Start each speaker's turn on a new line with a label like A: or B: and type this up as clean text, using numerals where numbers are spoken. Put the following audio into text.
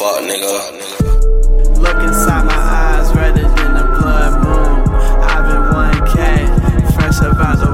A: Fuck nigga.
B: Look inside my eyes, redder than the blood moon. I've been 1K, fresh about the